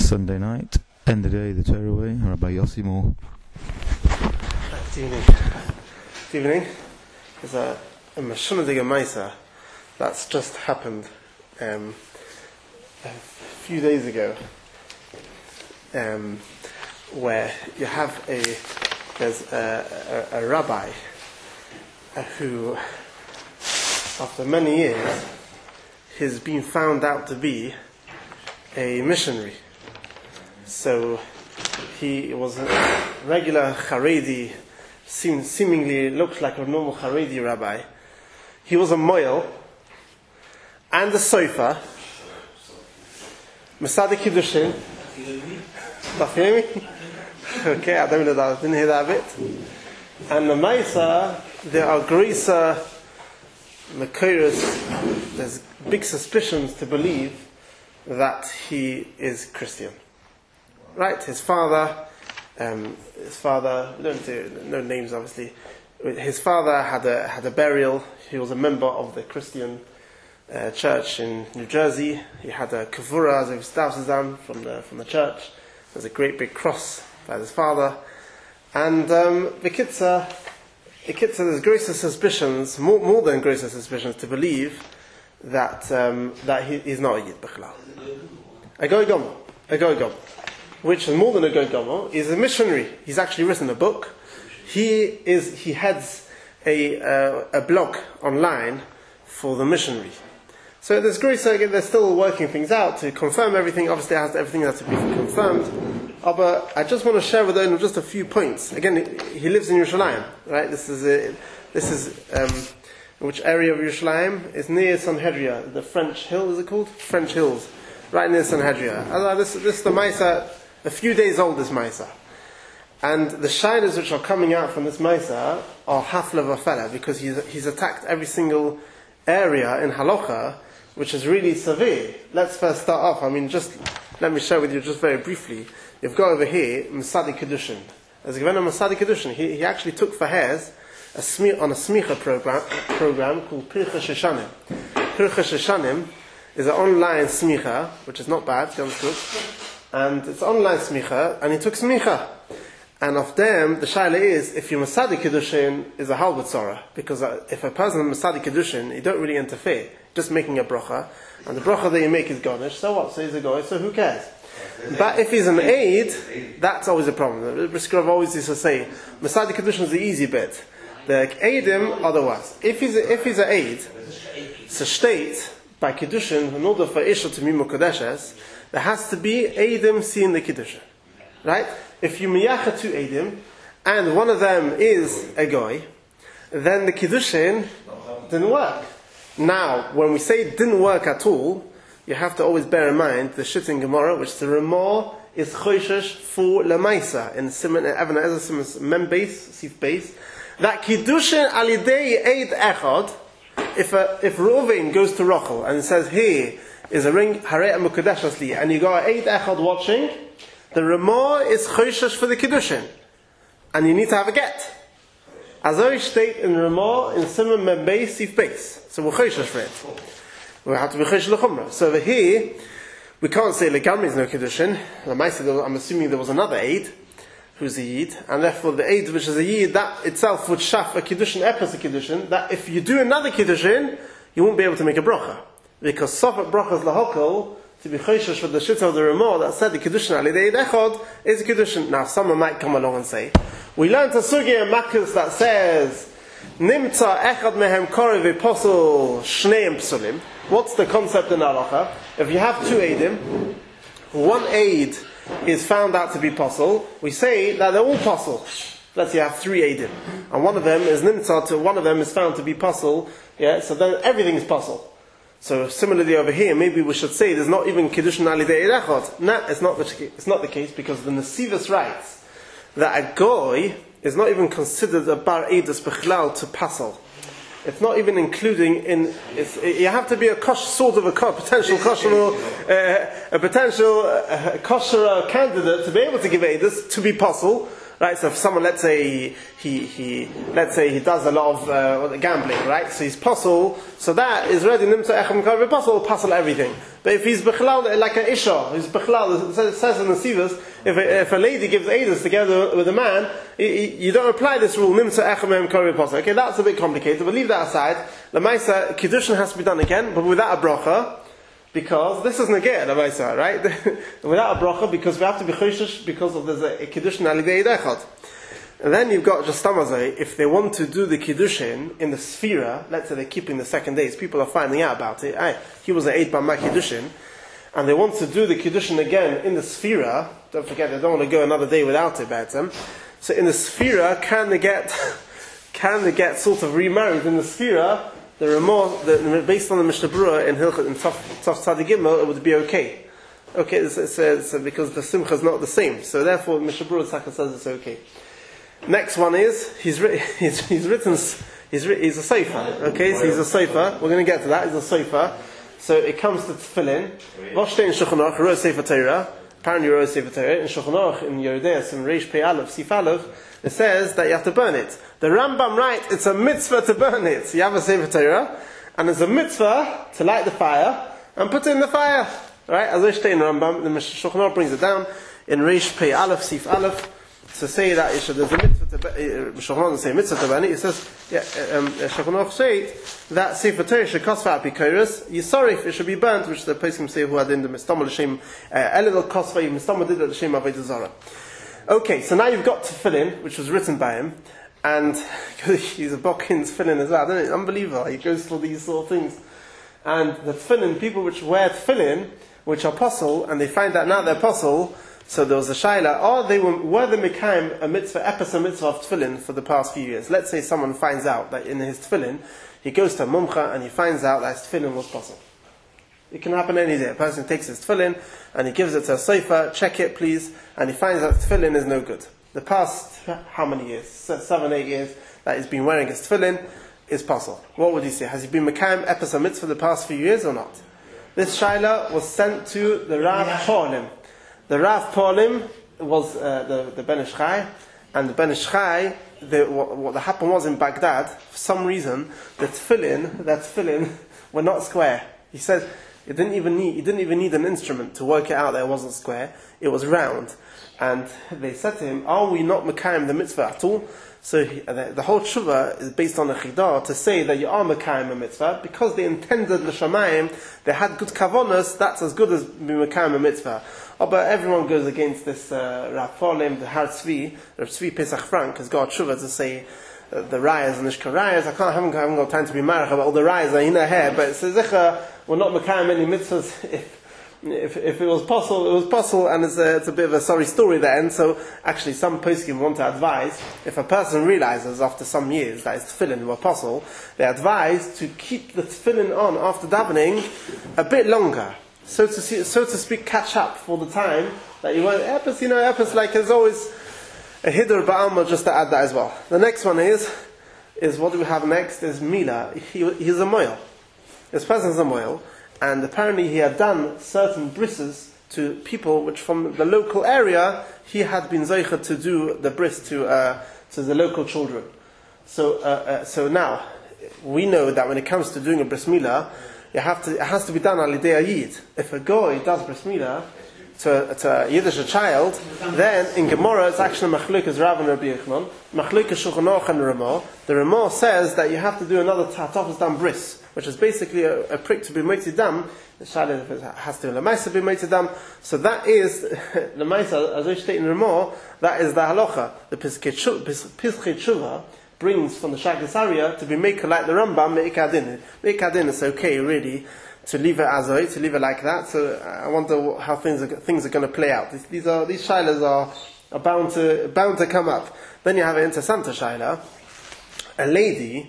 Sunday night, end of the day, the Torah way, Rabbi Yossi Moore. Good evening. Good evening. There's a Mashuna de Gemaisa that's just happened a few days ago, where you have there's a rabbi who, after many years, has been found out to be a missionary. So he was a regular Haredi, seemingly looked like a normal Haredi rabbi. He was a moil and a sofa, Masada Kiddushin. Okay, I don't know that. I didn't hear that bit. And the Maisa, there are Grisa Makiris. There's big suspicions to believe that he is Christian. Right? His father, we don't know names obviously. His father had a burial. He was a member of the Christian church in New Jersey. He had a kavura as from the church. There's a great big cross by his father. And the Kitza, there's greater suspicions, more than greater suspicions, to believe that he's not a Yid B'chlal. A Goy Gomer, which is more than a Goy Gomer, is a missionary. He's actually written a book. He heads a blog online for the missionary. So there's greater, they're still working things out to confirm everything. Obviously, everything has to be confirmed. But I just want to share with them just a few points. Again, he lives in Yerushalayim, right? This is which area of Yerushalayim? It's near Sanhedria, the French Hill, is it called? French Hills, right near Sanhedria. This is the Maisa, a few days old, this Maisa. And the shinas which are coming out from this Maisa are hafla v'afela, because he's attacked every single area in Halacha, which is really severe. Let's first start off. Just let me share with you just very briefly. You've got over here Masadi Kiddushin. As a Masadi Kiddushin, he actually took for hairs on a smicha program called Pircha Sheshanim. Pircha Sheshanim is an online smicha, which is not bad, good. And it's online smicha, and he took smicha. And of them, the shaila is, if you're Masadi Kiddushin, is a halbat tzara. Because if a person is Masadi Kiddushin, you don't really interfere. Just making a bracha. And the bracha that you make is garnish. So what? So he's a goy, so who cares? But if he's an aid, that's always a problem. The Brisker always used to say, Masadi Kiddushin is the easy bit. The aidim are the worst. If he's an aid, so state, by Kiddushin, in order for Isha to be Mukadeshes, there has to be aidim seeing the Kiddushin. Right? If you miyacha two aidim, and one of them is a goy, then the Kiddushin didn't work. Now, when we say it didn't work at all, you have to always bear in mind the shit in Gemara, which the Ramah is choishesh for lemaisa in Simon Evan Ezra Simon's mem base, sif base, that Kiddushin alidei eid echad. If Reuven goes to Rachel and says, "Here is a ring harei mukadeshasli," and you got eid echad watching, the Ramah is choishesh for the Kiddushin, and you need to have a get. As I state in Ramah in Simon mem base, sif base, so we're choishesh for it. We have to be chosh l'chumrah. So over here, we can't say legamri is no Kiddushin. I'm assuming there was another Eid, who's a Yid, and therefore the Eid which is a Yid, that itself would shaf a Kiddushin, epis a Kiddushin, that if you do another Kiddushin, you won't be able to make a bracha. Because sofat brachas lahokol, to be choshesh for the shit of the Ramah, that said the Kiddushin alidei echad, is a Kiddushin. Now someone might come along and say, we learned a sugya in Makkas that says, Nimtza echad mehem korev apostle shneim psulim. What's the concept in halacha? If you have two aidim, one aid is found out to be apostle, we say that they're all apostle. Let's say you have three aidim, and one of them is nimtza, one of them is found to be apostle. Yeah, so then everything is apostle. So similarly over here, maybe we should say there's not even Kiddushin alidei echad. No, it's not the case, because the Nesivos writes that a goy is not even considered a bar eidus b'chlal to passel. It's not even including in. You have to be a potential kosher candidate to be able to give eidus to be passel. Right, so if someone, let's say he does a lot of gambling, right? So he's puzzle, so that is ready nimtza echem karev puzzle everything. But if he's bechlal like an isha, he's bechlal. It says in the Sivas, if a lady gives edus together with a man, you don't apply this rule nimtza echem karev puzzle. Okay, that's a bit complicated, but leave that aside. The Maisa kiddushin has to be done again, but without a bracha. Because this is negeh, the Maisa, right? Without a bracha, because we have to be choshesh because of there's a kiddushin alidei dechad. And then you've got just tamazai. If they want to do the kiddushin in the sphera, let's say they're keeping the second days, people are finding out about it. He was an 8-bama kiddushin, and they want to do the kiddushin again in the sphera. Don't forget, they don't want to go another day without it, be'etzem. So in the sphera, can they get sort of remarried in the sphera? The Ramah, based on the Mishnah Berurah in Hilchot in Tov Tzadi Gimel, it would be okay. Okay, it's because the simcha is not the same, so therefore Mishnah Berurah says it's okay. Next one is he's a sofer. Okay, so he's a sofer. We're going to get to that. He's a sofer. So it comes to tefillin. Voshtein Shulchan Aruch Rosh Sefer Torah. Apparently Rosh Sefer Torah in Shulchan Aruch in Yerodeus in Reish Pei Aleph Sif Aleph. It says that you have to burn it. The Rambam writes it's a mitzvah to burn it. So you have a Sefer Torah, and it's a mitzvah to light the fire and put it in the fire. Right? As I say in Rambam, the Shulchan Aruch brings it down in Reish Pei Aleph Sif Aleph to say that there's a mitzvah to Shulchan Aruch say mitzvah to burn it. It says Shulchan Aruch say that Sefer Torah should kosva apikoros. Yisorif, it should be burnt, which the poskim say who had in the mistamal l'shem elidol kosva mistamal did at the shem avodah zarah. Okay, so now you've got tefillin, which was written by him, and he's a Bokin's tefillin as well, isn't it? Unbelievable. He goes through these sort of things. And the tefillin, people which wear tefillin, which are apostle, and they find out now they're apostle, so there was a shaila, were they mekayim a mitzvah, epis a mitzvah of tefillin for the past few years? Let's say someone finds out that in his tefillin, he goes to a mumcha and he finds out that his tefillin was apostle. It can happen any day. A person takes his tefillin and he gives it to a sofer, check it please, and he finds out tefillin is no good. The past, how many years? 7, 8 years that he's been wearing his tefillin is apostle. What would he say? Has he been mekayim epis a mitzvah for the past few years or not? This shaila was sent to the Rav Polim. The Rav Polim was the Ben Ish Chai, and the Ben Ish Chai, what happened was in Baghdad, for some reason, that tefillin were not square. He said he didn't even need an instrument to work it out that it wasn't square, it was round. And they said to him, are we not Mekayim the mitzvah at all? So the whole tshuva is based on a chidah to say that you are Mekayim a mitzvah, because they intended l'shamayim, they had good kavonos, that's as good as being Mekayim a mitzvah. Oh, but everyone goes against this Rav Polim, the Har Tzvi, Rav Tzvi Pesach Frank has got a tshuva to say the rayas and the shkarayas. I haven't got time to be marach about all the rayas that in her hair, but it says we're not Mekayim any mitzvahs. If it was possible, it was possible, and it's a bit of a sorry story there. And so, actually, some poskim want to advise, if a person realizes after some years that his tefillin were possible, they advise to keep the tefillin on after davening a bit longer, so to speak, catch up for the time that you want. Epis, like there's always a hidur ba'alma just to add that as well. The next one is what do we have next? Is Mila. He's a moil. This person's a moil. And apparently he had done certain brisses to people which from the local area he had been zeicha to do the bris to the local children. So now we know that when it comes to doing a bris milah, it has to be done al yidei yid. If a goy does bris milah to a Yiddish child, then in Gemara it's actually Machlukas Rav and Rabbi Yochanan, Machlukas Shulchan Aruch and Ramah. The Ramah says that you have to do another Tatofas Dam bris, which is basically a prick to be Moitzi Dam. The Shaila has to Lamaisa be Moitzi Dam. So that is Lamaisa, as I state in Ramah, that is the halacha. The Piskei Tshuva brings from the Shagis Arya to be maker like the Rambam Me'ikadin. Me'ikadin is okay really to leave it as a, to leave it like that. So I wonder how things are going to play out. These shilas are bound to come up. Then you have an interessante shaila, a lady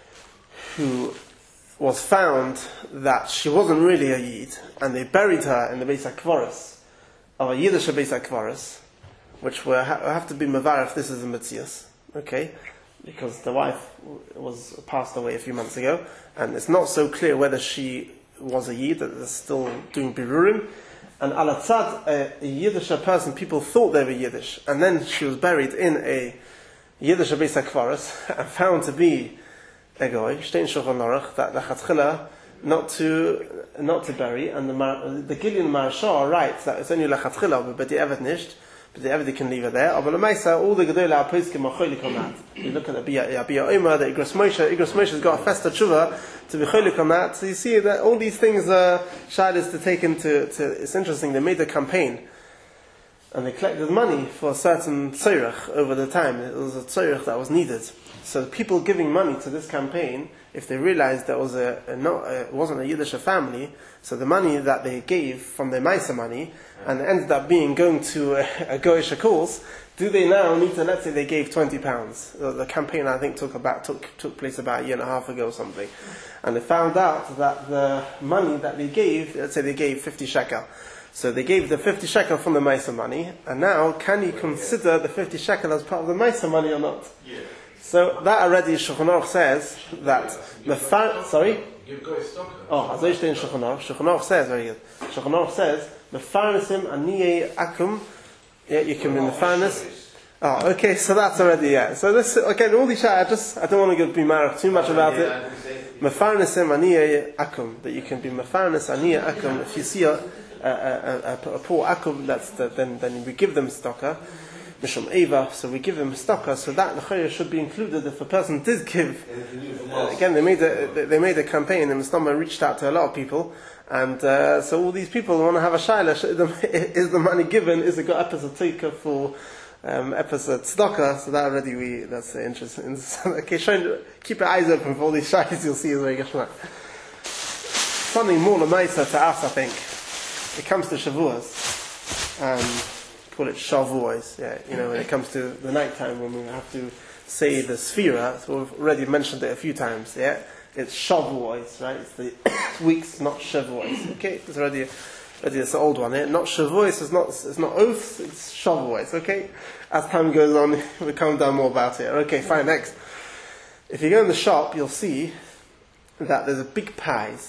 who was found that she wasn't really a Yid, and they buried her in the Beis HaKvaros of a Yiddish Beis HaKvaros, which will have to be mevar if this is a Metzias, okay? Because the wife was passed away a few months ago, and it's not so clear whether she was a Yid, that they're still doing Birurim, and alatzad, a Yiddish person, people thought they were Yiddish, and then she was buried in a Yiddish Beis HaKvaros, and found to be a goy, Shtein Shulchan Aruch, that the Chatchila not to bury, and the Gillian Marashah writes that it's only Lechatchila, but the Evet nicht, but the Evet can leave it there. But the Maisa, all the Gedolah Poskim are cholik on that. You look at the Abiyah Omer, the Igros Moshe's got a festa tshuva to be cholik on that. So you see that all these things are shaylas to take into. It's interesting. They made a campaign, and they collected money for a certain tzorech over the time. It was a tzorech that was needed. So the people giving money to this campaign, if they realized there was it wasn't a Yiddish family, so the money that they gave from their Maisa money, and it ended up going to a Goyish cause, do they now need to, let's say they gave £20. The campaign I think took place about a year and a half ago or something. And they found out that the money that they gave, let's say they gave 50 shekel. So they gave the 50 shekel from the Maisa money, and now can you consider the 50 shekel as part of the Maisa money or not? Yeah. So that already Shulchan Aruch says that sorry? Oh, Azoy Shtein Shulchan Aruch. Shulchan Aruch says, very good. Shulchan Aruch says, Mefarnesim Aniyei Akum. Yeah, you can be Mefarnes. Oh, okay, so that's already, yeah. So this, again, all these I don't want to be married too much about it. Mefarnesim Aniyei Akum. That you can be Mefarnes Aniyei Akum. If you see a poor Akum, then we give them stocker. Mishum Eva, so we give them stocker, so that the should be included if a person did give. Again, they made a campaign, and Mustama reached out to a lot of people, and so all these people want to have a shayla. Is the money given? Is it got episode taker for episode stocker? So that already that's interesting. Okay, keep your eyes open for all these shaylas. You'll see is very good. Something more nicer to us, I think. It comes to Shavuos, and call it Shavuos, when it comes to the night time when we have to say the Sphira, so we've already mentioned it a few times, it's Shavuos, right? It's the weeks, not Shavuos, okay? It's already it's an old one, Not Shavuos, it's not oaths, it's Shavuos, okay? As time goes on, we'll come down more about it. Okay, fine, next. If you go in the shop, you'll see that there's big pie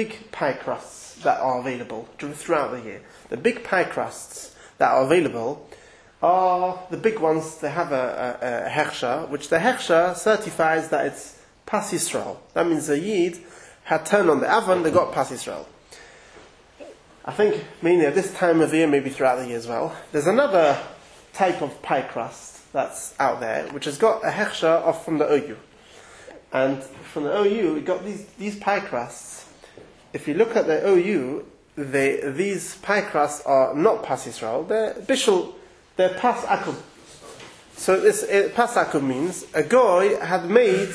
crusts that are available throughout the year. The big pie crusts that are available are the big ones. They have a hechsha, which the hechsha certifies that it's Pas Yisrael. That means the Yid had turned on the oven, they got Pas Yisrael. I think mainly at this time of the year, maybe throughout the year as well. There's another type of pie crust that's out there, which has got a hechsha off from the OU. And from the OU, we got these pie crusts. If you look at the OU, these pie crusts are not Pas Yisrael, they're Bishul, they're Pas Akum. So this Pas Akum means a goy had made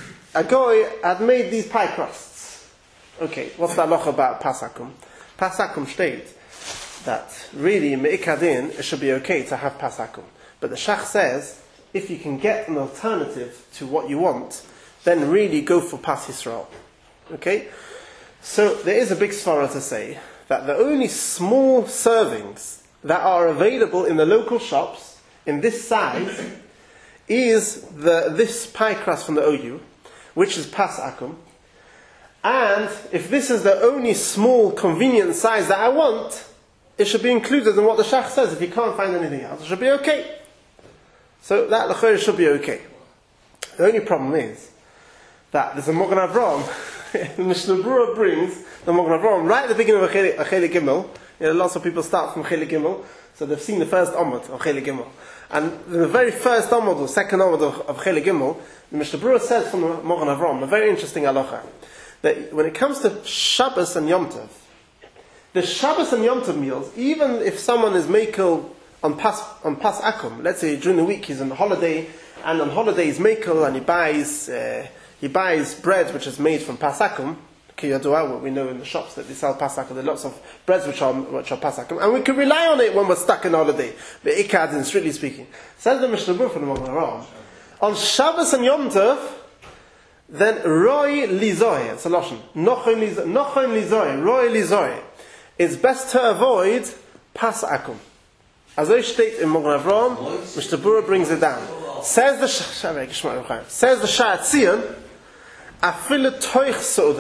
these pie crusts. Okay, what's the halacha about Pas Akum? Pas Akum states that really me'ikadin it should be okay to have Pas Akum. But the Shach says, if you can get an alternative to what you want, then really go for Pas Yisrael. Okay? So there is a big svara to say that the only small servings that are available in the local shops in this size is this pie crust from the OU, which is Pas Akum. And if this is the only small convenient size that I want, it should be included in what the Shach says. If you can't find anything else, it should be okay. So that l'chorah should be okay. The only problem is that there's a Mogen Avraham. The Mishnah Berurah brings the Mogen Avraham right at the beginning of Chelik Gimel. Lots of people start from Chelik Gimel, so they've seen the first Amud of Chelik Gimel. And the very first Amud or second Amud of Chelik Gimel, the Mishnah Berurah says from the Mogen Avraham, a very interesting halacha, that when it comes to Shabbos and Yom Tov, the Shabbos and Yom Tov meals, even if someone is makel on Pas Akum, let's say during the week he's on holiday, and on holiday he's makel and he buys bread which is made from Pas Akum, what we know in the shops that they sell Pas Akum, there are lots of breads which are Pas Akum, and we can rely on it when we're stuck in holiday. The Ikad, and strictly speaking. Says the Mishnah Berurah from the Mogen Avraham, on Shabbos and Yom Tov, then Roy Lizoy, it's a Lashon, Nochon Lizoy, Roy Lizoy, it's best to avoid Pas Akum. As I state in Mogen Avraham, Mishnah Berurah brings it down. Says the Sha'at Tzion, Afile Toich Soda.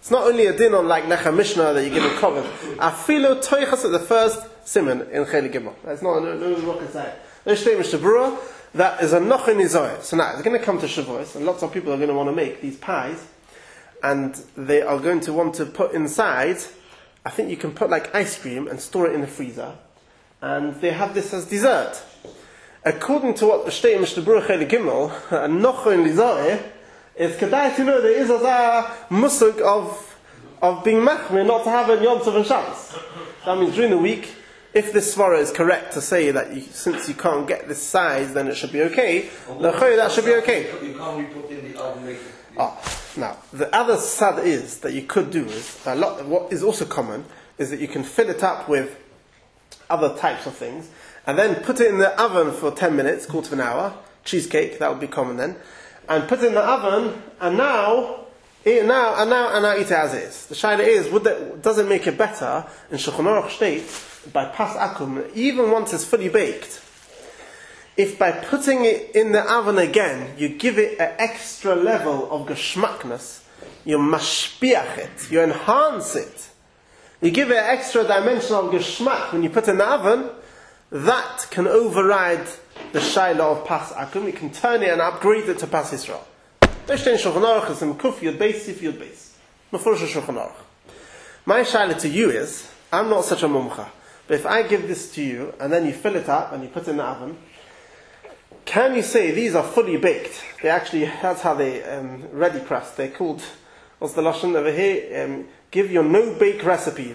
It's not only a din on like Lechem Mishnah that you give a cover. Afilu toichas at the first simon in Chelik Gimel. That's not no rocket science. There's Shtei Mishnah that is a nochin izoy. So now it's going to come to Shavuos, and lots of people are going to want to make these pies, and they are going to want to put inside. I think you can put like ice cream and store it in the freezer, and they have this as dessert. According to what the Shtei Mishnah Chelik Gimel, a nochin izoy is kedai to know there is a musuk of being machmir not to have a Yom Tov and Shabbos. That means during the week, if this svara is correct to say that since you can't get this size, then it should be okay. That should be okay. You can't be put in the oven. Now the other sad is that you could do is what is also common is that you can fill it up with other types of things and then put it in the oven for 10 minutes, quarter of an hour. Cheesecake, that would be common then. And put it in the oven, and now eat it as is. The shaila is, does it make it better in Shulchan Aruch state by pas akum, even once it's fully baked? If by putting it in the oven again, you give it an extra level of geschmackness, you mashpiach it, you enhance it, you give it an extra dimension of geschmack when you put it in the oven, that can override the shaila of pas akum. You can turn it and upgrade it to pas Yisrael. Shulchan Aruch is in Kuf Yud Beis Sif Yud Beis. Mefurish Shulchan Aruch. My shaila to you is, I'm not such a mumcha, but if I give this to you and then you fill it up and you put it in the oven, can you say these are fully baked? They actually, that's how they ready crust. They're called, what's the lashon over here? Give your no bake recipe.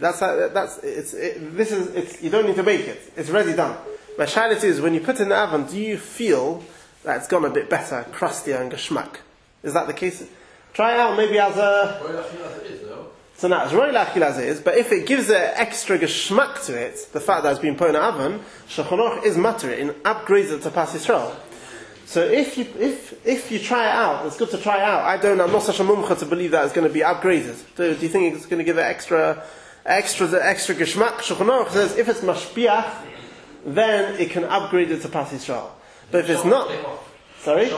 You don't need to bake it. It's ready done. My shaila is, when you put it in the oven, do you feel that it's gone a bit better, crustier and geschmack? Is that the case? Try it out maybe as a... So now, it's roy lachil as it is, but if it gives an extra geschmack to it, the fact that it's been put in the oven, Shulchan Aruch is matter and upgrades it to pas Yisrael. So if you try it out, it's good to try it out. I'm not such a mumcha to believe that it's going to be upgraded. Do you think it's going to give it extra geschmack? Shulchan Aruch says if it's mashpiach, then it can upgrade it to pas Yisrael. But if it's not, sorry.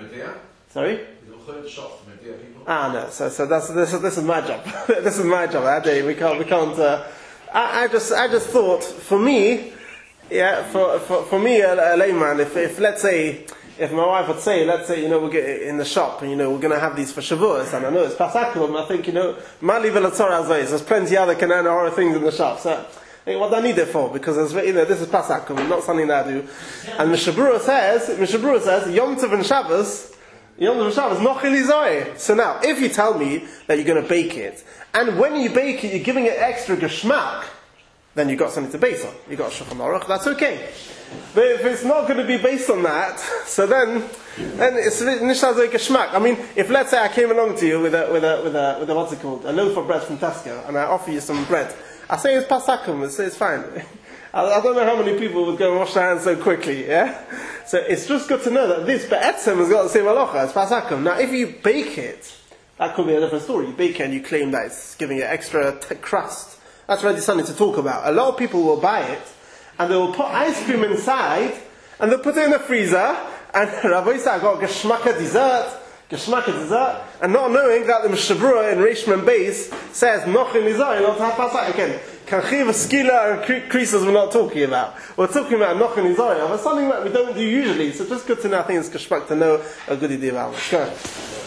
No. So this is my job. This is my job. We can't. I just thought for me, for me a layman. If let's say. If my wife would say, let's say, we'll get in the shop and, we're going to have these for Shavuos, and I know it's Pasakum, I think, Mali Velatzor Azais, there's plenty other Kanana or things in the shop. So, what do I need it for? Because, this is Pasakum, not something that I do. And Mishabura says, Yom Tov and Shabbos, Nochil Izoi. So now, if you tell me that you're going to bake it, and when you bake it, you're giving it extra geschmack, then you've got something to base on. You've got Shulchan Aruch, that's okay. But if it's not going to be based on that, so then it's nishazoi geschmack. I mean, if let's say I came along to you with a what's it called, a loaf of bread from Tesco, and I offer you some bread, I say it's pasakum, it's fine. I don't know how many people would go and wash their hands so quickly, yeah? So it's just good to know that this be'etzem has got the same halacha, it's pasakum. Now if you bake it, that could be a different story. You bake it and you claim that it's giving it extra crust. That's really something to talk about. A lot of people will buy it, and they will put ice cream inside, and they'll put it in the freezer, and Rabbi Yisrael got geschmacka dessert, and not knowing that the Mishabura in Reishman Beis says, Nochin Nizar, not to have pasak. Again, Kanchiv, Skila, and creases we're not talking about. We're talking about Nochin Nizar, but something that we don't do usually, so just good to know, I think it's geschmack to know a good idea about it. Go ahead.